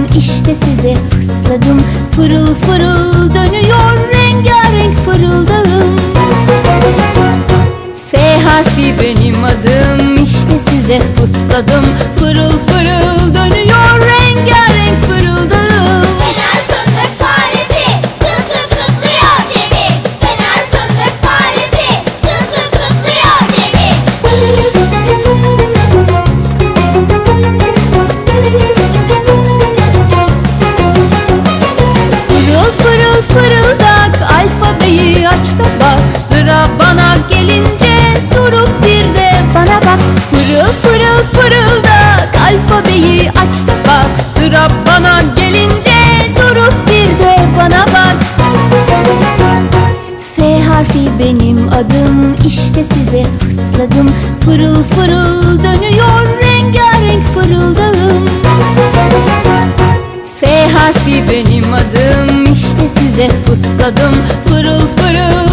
işte size fısladım. Fırıl fırıl dönüyor rengarenk fırıldağım. F harfi benim adım, işte size fısladım. Fırıl fırıl dönüyor rengarenk fırıldağım. Döner fındık faresi, zıp zıp zıplıyor Cemil. Döner fındık faresi, zıp zıp zıplıyor Cemil. Fırıl fırıl fırıldak, alfabeyi aç da bak. Sıra bana gelince durup bir de bana bak. Fırıl fırıl fırıldak, alfabeyi aç da bak. Sıra bana gelince durup bir de bana bak. F harfi benim adım, işte size fısladım. Fırıl fırıl dönüyor rengarenk fırıldağım. F harfi benim adım, işte size fısladım. Fırıl fırıl